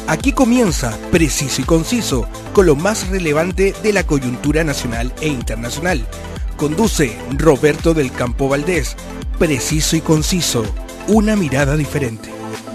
Aquí comienza Preciso y Conciso, con lo más relevante de la coyuntura nacional e internacional. Conduce Roberto del Campo Valdés. Preciso y Conciso, una mirada diferente.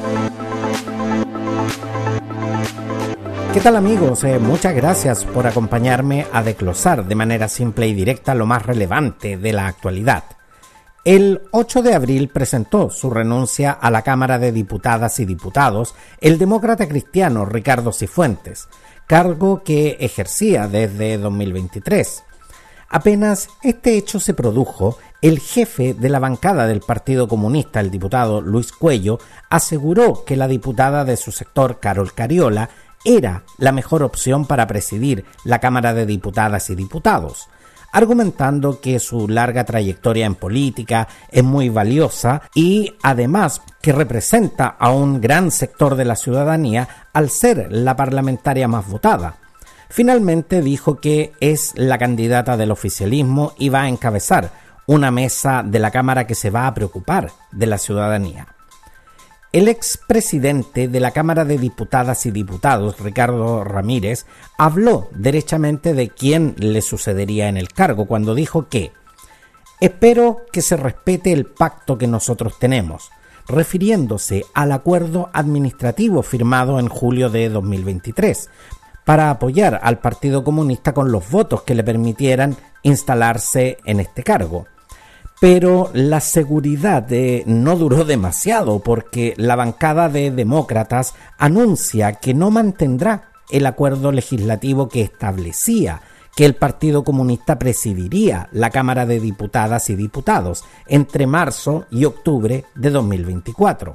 ¿Qué tal, amigos? Muchas gracias por acompañarme a desglosar de manera simple y directa lo más relevante de la actualidad. El 8 de abril presentó su renuncia a la Cámara de Diputadas y Diputados el demócrata cristiano Ricardo Cifuentes, cargo que ejercía desde 2023. Apenas este hecho se produjo, el jefe de la bancada del Partido Comunista, el diputado Luis Cuello, aseguró que la diputada de su sector, Carol Cariola, era la mejor opción para presidir la Cámara de Diputadas y Diputados, argumentando que su larga trayectoria en política es muy valiosa y además que representa a un gran sector de la ciudadanía al ser la parlamentaria más votada. Finalmente dijo que es la candidata del oficialismo y va a encabezar una mesa de la Cámara que se va a preocupar de la ciudadanía. El expresidente de la Cámara de Diputadas y Diputados, Ricardo Ramírez, habló derechamente de quién le sucedería en el cargo cuando dijo que «espero que se respete el pacto que nosotros tenemos», refiriéndose al acuerdo administrativo firmado en julio de 2023 para apoyar al Partido Comunista con los votos que le permitieran instalarse en este cargo. Pero la seguridad no duró demasiado porque la bancada de demócratas anuncia que no mantendrá el acuerdo legislativo que establecía que el Partido Comunista presidiría la Cámara de Diputadas y Diputados entre marzo y octubre de 2024.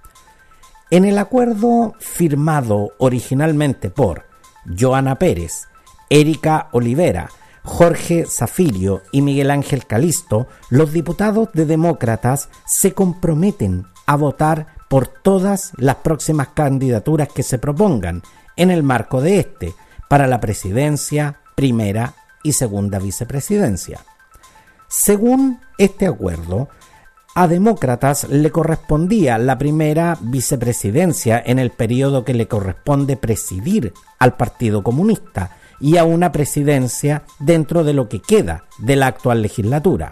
En el acuerdo firmado originalmente por Joana Pérez, Erika Olivera, Jorge Zafirio y Miguel Ángel Calisto, los diputados de demócratas se comprometen a votar por todas las próximas candidaturas que se propongan en el marco de para la presidencia, primera y segunda vicepresidencia. Según este acuerdo, a demócratas le correspondía la primera vicepresidencia en el periodo que le corresponde presidir al Partido Comunista y a una presidencia dentro de lo que queda de la actual legislatura.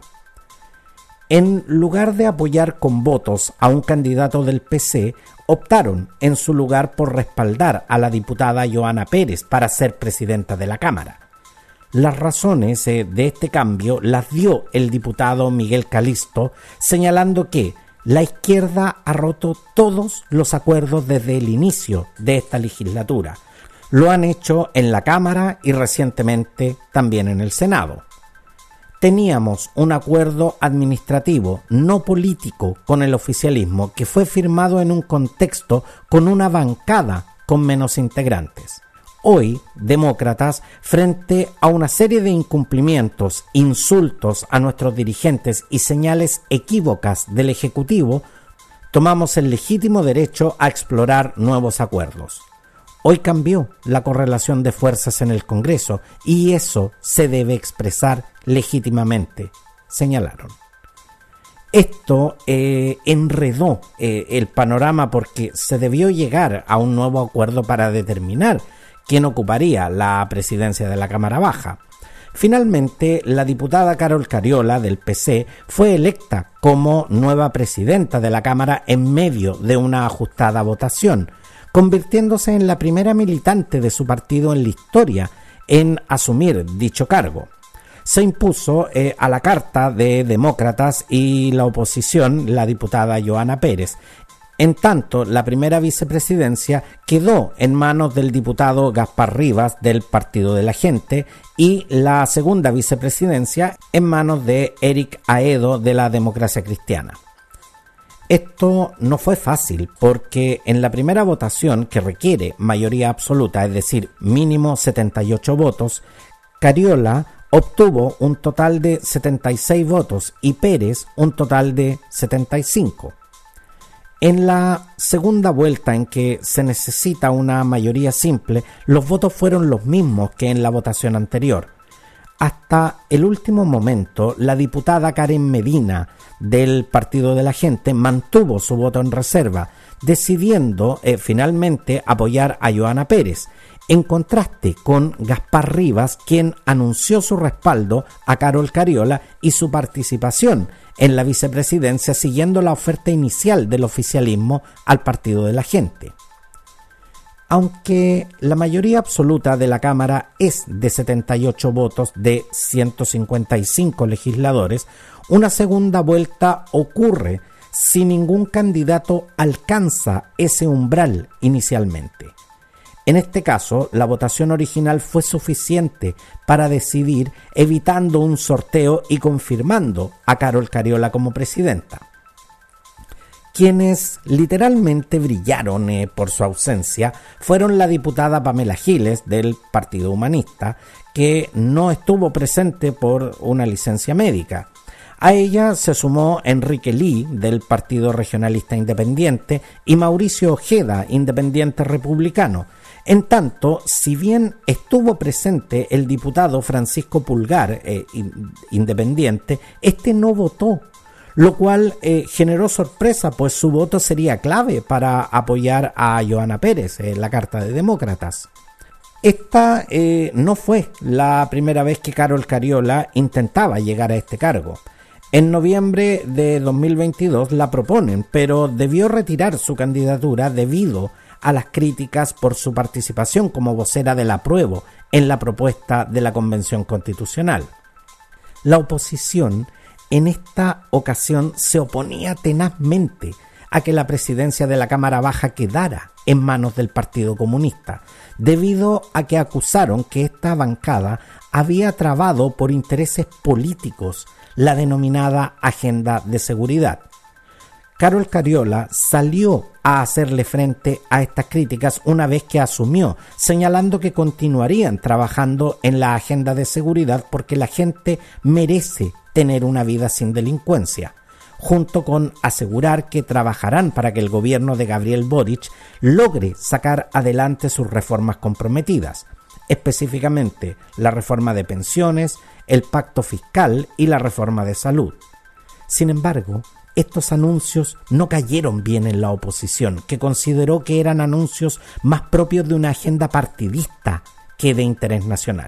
En lugar de apoyar con votos a un candidato del PC, optaron en su lugar por respaldar a la diputada Joana Pérez para ser presidenta de la Cámara. Las razones de este cambio las dio el diputado Miguel Calisto, señalando que la izquierda ha roto todos los acuerdos desde el inicio de esta legislatura. Lo han hecho en la Cámara y recientemente también en el Senado. Teníamos un acuerdo administrativo, no político, con el oficialismo que fue firmado en un contexto con una bancada con menos integrantes. Hoy, demócratas, frente a una serie de incumplimientos, insultos a nuestros dirigentes y señales equívocas del Ejecutivo, tomamos el legítimo derecho a explorar nuevos acuerdos. Hoy cambió la correlación de fuerzas en el Congreso y eso se debe expresar legítimamente, señalaron. Esto enredó el panorama porque se debió llegar a un nuevo acuerdo para determinar quién ocuparía la presidencia de la Cámara Baja. Finalmente, la diputada Carol Cariola del PC fue electa como nueva presidenta de la Cámara en medio de una ajustada votación, convirtiéndose en la primera militante de su partido en la historia en asumir dicho cargo. Se impuso a la carta de demócratas y la oposición, la diputada Joana Pérez. En tanto, la primera vicepresidencia quedó en manos del diputado Gaspar Rivas del Partido de la Gente y la segunda vicepresidencia en manos de Eric Aedo de la Democracia Cristiana. Esto no fue fácil porque en la primera votación, que requiere mayoría absoluta, es decir, mínimo 78 votos, Cariola obtuvo un total de 76 votos y Pérez un total de 75. En la segunda vuelta, en que se necesita una mayoría simple, los votos fueron los mismos que en la votación anterior. Hasta el último momento, la diputada Karen Medina del Partido de la Gente mantuvo su voto en reserva, decidiendo finalmente apoyar a Joana Pérez, en contraste con Gaspar Rivas, quien anunció su respaldo a Carol Cariola y su participación en la vicepresidencia, siguiendo la oferta inicial del oficialismo al Partido de la Gente. Aunque la mayoría absoluta de la Cámara es de 78 votos de 155 legisladores, una segunda vuelta ocurre si ningún candidato alcanza ese umbral inicialmente. En este caso, la votación original fue suficiente para decidir, evitando un sorteo y confirmando a Carol Cariola como presidenta. Quienes literalmente brillaron por su ausencia fueron la diputada Pamela Giles del Partido Humanista, que no estuvo presente por una licencia médica. A ella se sumó Enrique Lee del Partido Regionalista Independiente y Mauricio Ojeda, independiente republicano. En tanto, si bien estuvo presente el diputado Francisco Pulgar, independiente, este no votó, lo cual generó sorpresa, pues su voto sería clave para apoyar a Joana Pérez, la Carta de Demócratas. Esta no fue la primera vez que Carol Cariola intentaba llegar a este cargo. En noviembre de 2022 la proponen, pero debió retirar su candidatura debido a las críticas por su participación como vocera del apruebo en la propuesta de la Convención Constitucional. La oposición en esta ocasión se oponía tenazmente a que la presidencia de la Cámara Baja quedara en manos del Partido Comunista, debido a que acusaron que esta bancada había trabado por intereses políticos la denominada Agenda de Seguridad. Carol Cariola salió a hacerle frente a estas críticas una vez que asumió, señalando que continuarían trabajando en la agenda de seguridad porque la gente merece tener una vida sin delincuencia, junto con asegurar que trabajarán para que el gobierno de Gabriel Boric logre sacar adelante sus reformas comprometidas, específicamente la reforma de pensiones, el pacto fiscal y la reforma de salud. Sin embargo, estos anuncios no cayeron bien en la oposición, que consideró que eran anuncios más propios de una agenda partidista que de interés nacional.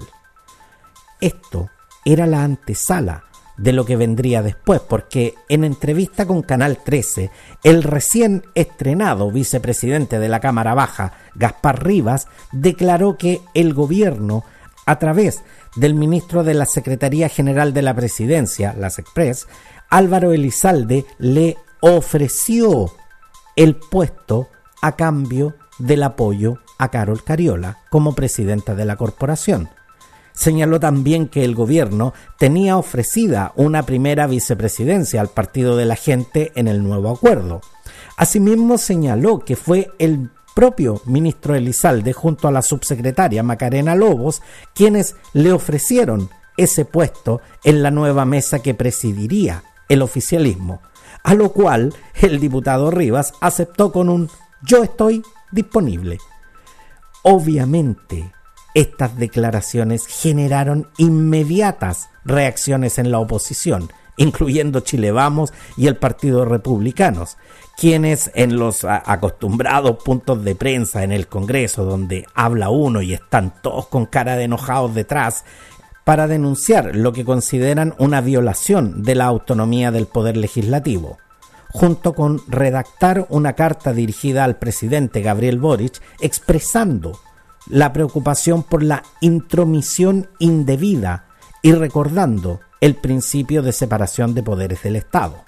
Esto era la antesala de lo que vendría después, porque en entrevista con Canal 13, el recién estrenado vicepresidente de la Cámara Baja, Gaspar Rivas, declaró que el gobierno, a través del ministro de la Secretaría General de la Presidencia, la SECPRES, Álvaro Elizalde, le ofreció el puesto a cambio del apoyo a Carol Cariola como presidenta de la corporación. Señaló también que el gobierno tenía ofrecida una primera vicepresidencia al Partido de la Gente en el nuevo acuerdo. Asimismo señaló que fue el propio ministro Elizalde junto a la subsecretaria Macarena Lobos quienes le ofrecieron ese puesto en la nueva mesa que presidiría el oficialismo, a lo cual el diputado Rivas aceptó con un "yo estoy disponible". Obviamente, estas declaraciones generaron inmediatas reacciones en la oposición, incluyendo Chile Vamos y el Partido Republicanos, quienes en los acostumbrados puntos de prensa en el Congreso, donde habla uno y están todos con cara de enojados detrás, para denunciar lo que consideran una violación de la autonomía del Poder Legislativo, junto con redactar una carta dirigida al presidente Gabriel Boric expresando la preocupación por la intromisión indebida y recordando el principio de separación de poderes del Estado.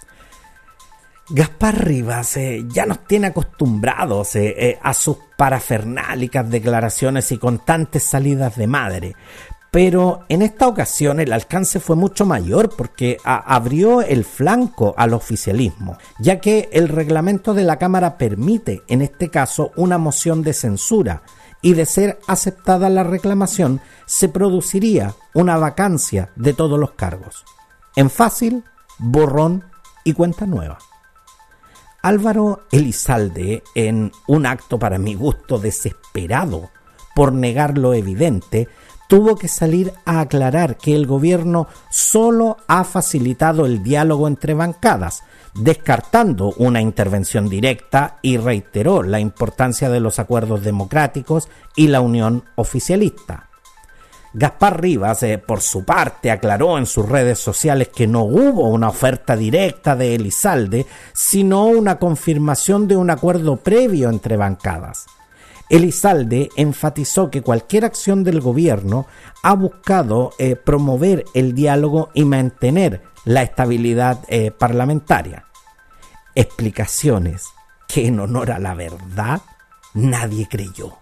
Gaspar Rivas ya nos tiene acostumbrados a sus parafernálicas declaraciones y constantes salidas de madre, pero en esta ocasión el alcance fue mucho mayor porque abrió el flanco al oficialismo, ya que el reglamento de la Cámara permite en este caso una moción de censura, y de ser aceptada la reclamación se produciría una vacancia de todos los cargos. En fácil, borrón y cuenta nueva. Álvaro Elizalde, en un acto para mi gusto desesperado por negar lo evidente, tuvo que salir a aclarar que el gobierno solo ha facilitado el diálogo entre bancadas, descartando una intervención directa, y reiteró la importancia de los acuerdos democráticos y la unión oficialista. Gaspar Rivas, por su parte, aclaró en sus redes sociales que no hubo una oferta directa de Elizalde, sino una confirmación de un acuerdo previo entre bancadas. Elizalde enfatizó que cualquier acción del gobierno ha buscado promover el diálogo y mantener la estabilidad parlamentaria. Explicaciones que, en honor a la verdad, nadie creyó.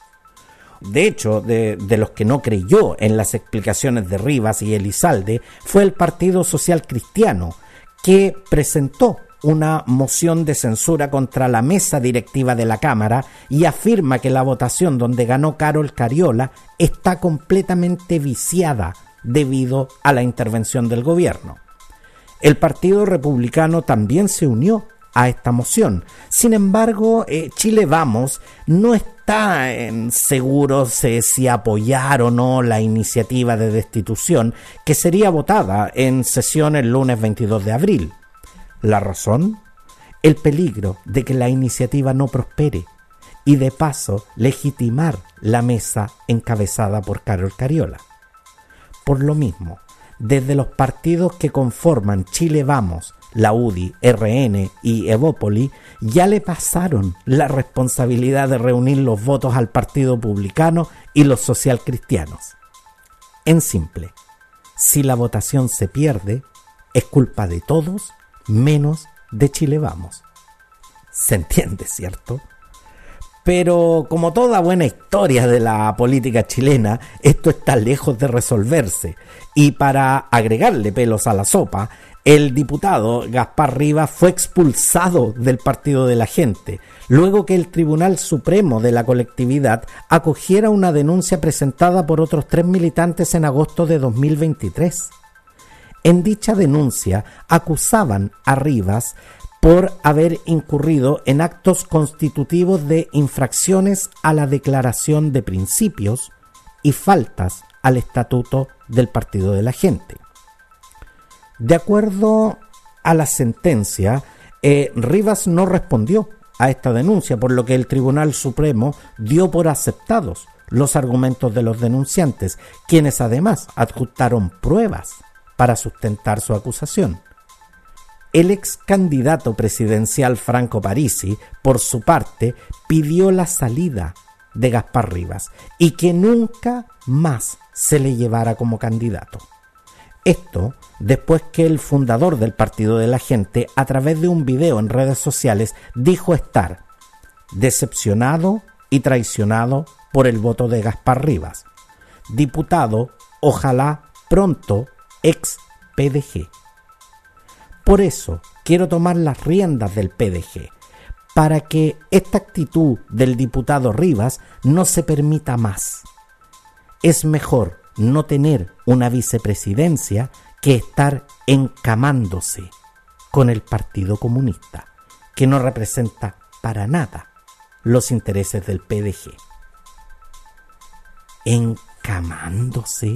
De hecho, de los que no creyó en las explicaciones de Rivas y Elizalde fue el Partido Social Cristiano, que presentó una moción de censura contra la mesa directiva de la Cámara y afirma que la votación donde ganó Carol Cariola está completamente viciada debido a la intervención del gobierno. El Partido Republicano también se unió a esta moción. Sin embargo, Chile Vamos no está seguro si apoyar o no la iniciativa de destitución que sería votada en sesión el lunes 22 de abril. ¿La razón? El peligro de que la iniciativa no prospere y, de paso, legitimar la mesa encabezada por Carol Cariola. Por lo mismo, desde los partidos que conforman Chile Vamos, la UDI, RN y Evópoli, ya le pasaron la responsabilidad de reunir los votos al Partido Republicano y los socialcristianos. En simple, si la votación se pierde, es culpa de todos, menos de Chile Vamos. ¿Se entiende, cierto? Pero como toda buena historia de la política chilena, esto está lejos de resolverse. Y para agregarle pelos a la sopa, el diputado Gaspar Rivas fue expulsado del Partido de la Gente, luego que el Tribunal Supremo de la colectividad acogiera una denuncia presentada por otros 3 militantes en agosto de 2023. En dicha denuncia acusaban a Rivas por haber incurrido en actos constitutivos de infracciones a la Declaración de Principios y faltas al Estatuto del Partido de la Gente. De acuerdo a la sentencia, Rivas no respondió a esta denuncia, por lo que el Tribunal Supremo dio por aceptados los argumentos de los denunciantes, quienes además adjuntaron pruebas para sustentar su acusación. El ex candidato presidencial Franco Parisi, por su parte, pidió la salida de Gaspar Rivas y que nunca más se le llevara como candidato. Esto después que el fundador del Partido de la Gente, a través de un video en redes sociales, dijo estar decepcionado y traicionado por el voto de Gaspar Rivas, diputado, ojalá pronto ex PDG. Por eso quiero tomar las riendas del PDG, para que esta actitud del diputado Rivas no se permita más. Es mejor no tener una vicepresidencia que estar encamándose con el Partido Comunista, que no representa para nada los intereses del PDG. ¿Encamándose?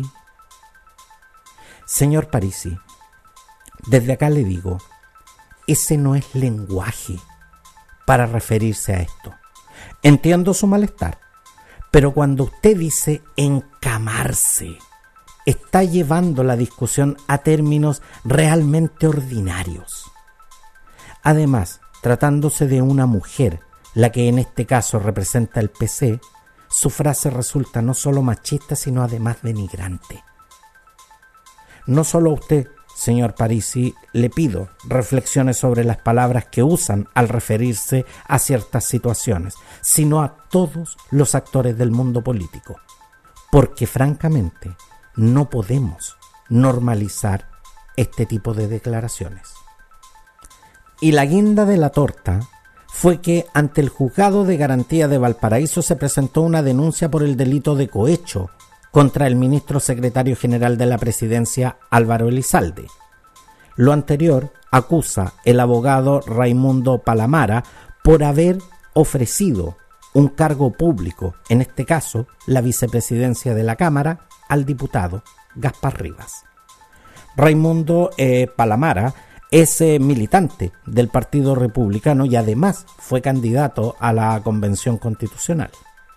Señor Parisi, desde acá le digo, ese no es lenguaje para referirse a esto. Entiendo su malestar, pero cuando usted dice encamarse, está llevando la discusión a términos realmente ordinarios. Además, tratándose de una mujer, la que en este caso representa el PC, su frase resulta no solo machista, sino además denigrante. No solo a usted, señor Parisi, le pido reflexiones sobre las palabras que usan al referirse a ciertas situaciones, sino a todos los actores del mundo político, porque francamente no podemos normalizar este tipo de declaraciones. Y la guinda de la torta fue que ante el Juzgado de Garantía de Valparaíso se presentó una denuncia por el delito de cohecho contra el ministro secretario general de la Presidencia, Álvaro Elizalde. Lo anterior acusa el abogado Raimundo Palamara por haber ofrecido un cargo público, en este caso la vicepresidencia de la Cámara, al diputado Gaspar Rivas. Raimundo Palamara es militante del Partido Republicano y además fue candidato a la Convención Constitucional.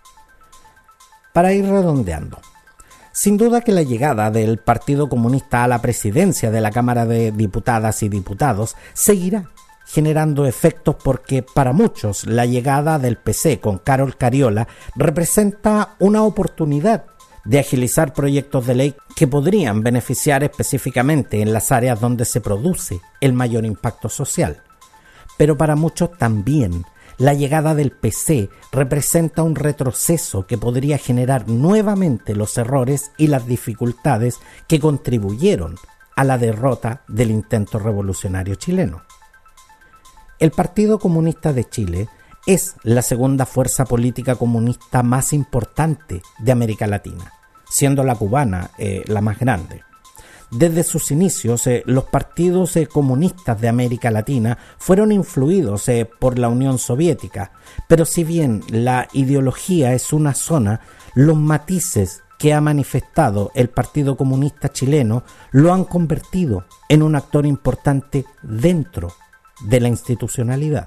Para ir redondeando, sin duda que la llegada del Partido Comunista a la presidencia de la Cámara de Diputadas y Diputados seguirá generando efectos porque para muchos la llegada del PC con Carol Cariola representa una oportunidad de agilizar proyectos de ley que podrían beneficiar específicamente en las áreas donde se produce el mayor impacto social. Pero para muchos también la llegada del PC representa un retroceso que podría generar nuevamente los errores y las dificultades que contribuyeron a la derrota del intento revolucionario chileno. El Partido Comunista de Chile es la segunda fuerza política comunista más importante de América Latina, siendo la cubana la más grande. Desde sus inicios, los partidos comunistas de América Latina fueron influidos por la Unión Soviética, pero si bien la ideología es una zona, los matices que ha manifestado el Partido Comunista chileno lo han convertido en un actor importante dentro de la institucionalidad.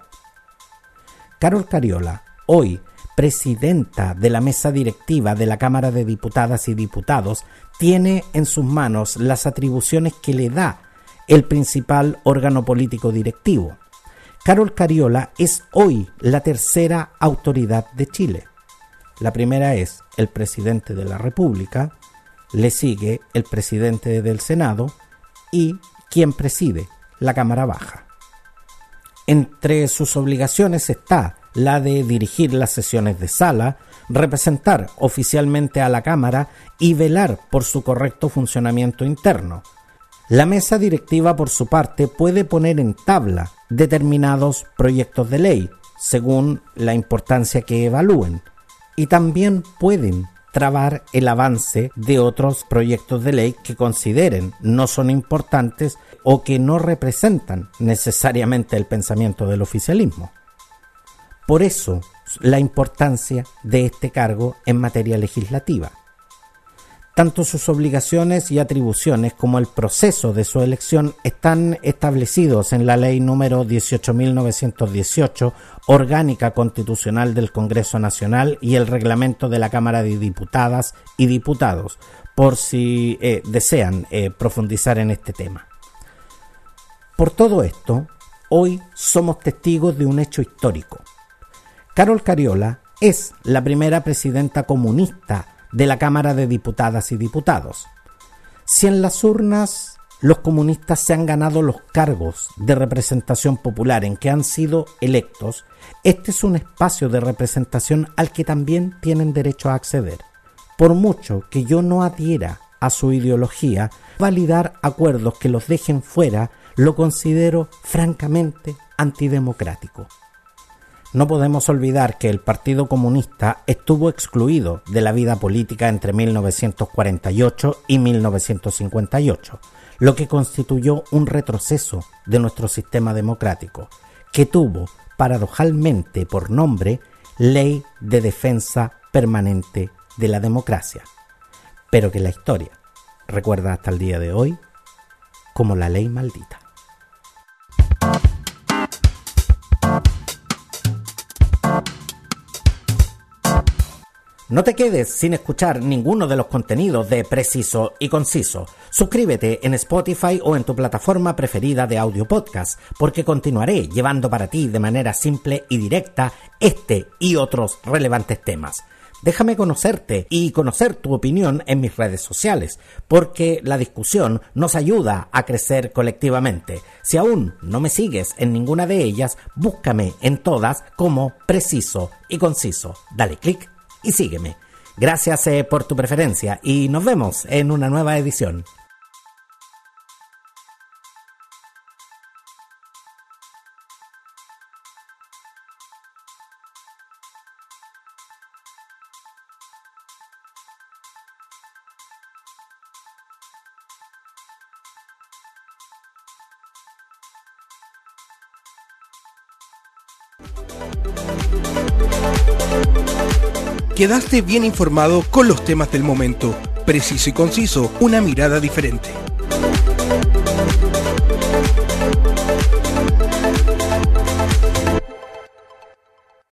Carol Cariola, hoy presidenta de la mesa directiva de la Cámara de Diputadas y Diputados, tiene en sus manos las atribuciones que le da el principal órgano político directivo. Carol Cariola es hoy la tercera autoridad de Chile. La primera es el presidente de la República, le sigue el presidente del Senado y quien preside la Cámara Baja. Entre sus obligaciones está la de dirigir las sesiones de sala, representar oficialmente a la Cámara y velar por su correcto funcionamiento interno. La mesa directiva, por su parte, puede poner en tabla determinados proyectos de ley, según la importancia que evalúen, y también pueden trabar el avance de otros proyectos de ley que consideren no son importantes o que no representan necesariamente el pensamiento del oficialismo. Por eso, la importancia de este cargo en materia legislativa. Tanto sus obligaciones y atribuciones como el proceso de su elección están establecidos en la Ley número 18.918, Orgánica Constitucional del Congreso Nacional, y el Reglamento de la Cámara de Diputadas y Diputados, por si desean profundizar en este tema. Por todo esto, hoy somos testigos de un hecho histórico. Carol Cariola es la primera presidenta comunista de la Cámara de Diputadas y Diputados. Si en las urnas los comunistas se han ganado los cargos de representación popular en que han sido electos, este es un espacio de representación al que también tienen derecho a acceder. Por mucho que yo no adhiera a su ideología, validar acuerdos que los dejen fuera lo considero francamente antidemocrático. No podemos olvidar que el Partido Comunista estuvo excluido de la vida política entre 1948 y 1958, lo que constituyó un retroceso de nuestro sistema democrático, que tuvo paradojalmente por nombre Ley de Defensa Permanente de la Democracia, pero que la historia recuerda hasta el día de hoy como la ley maldita. No te quedes sin escuchar ninguno de los contenidos de Preciso y Conciso. Suscríbete en Spotify o en tu plataforma preferida de audio podcast, porque continuaré llevando para ti de manera simple y directa este y otros relevantes temas. Déjame conocerte y conocer tu opinión en mis redes sociales, porque la discusión nos ayuda a crecer colectivamente. Si aún no me sigues en ninguna de ellas, búscame en todas como Preciso y Conciso. Dale clic y sígueme. Gracias por tu preferencia y nos vemos en una nueva edición. Quedaste bien informado con los temas del momento. Preciso y conciso, una mirada diferente.